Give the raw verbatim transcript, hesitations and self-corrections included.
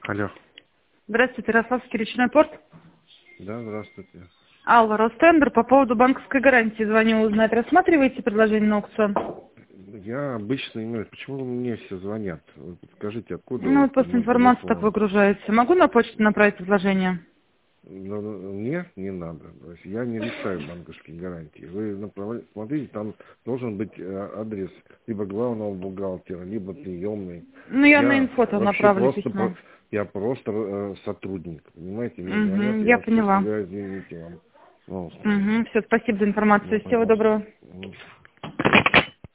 Алло. Здравствуйте, Ярославский речной порт. Да, здравствуйте. Алла, Ростендер, по поводу банковской гарантии звоню узнать. Рассматриваете предложение на аукцион? Я обычно имею... Почему мне все звонят? Вы подскажите, откуда у Ну, вас вот под просто мой информация так телефон? выгружается. Могу на почту направить предложение? Ну, ну, нет, не надо. То есть я не решаю банковские гарантии. Вы направляете, смотрите, там должен быть э, адрес либо главного бухгалтера, либо приемный. Ну, я на Я инфо там вообще направлю просто, письмо. про- я просто э, сотрудник. Понимаете, мне звонят, Угу, я я вам поняла. представляю, извините вам. Ну, Угу, все, спасибо за информацию. ну, Всего пожалуйста. доброго. Ну.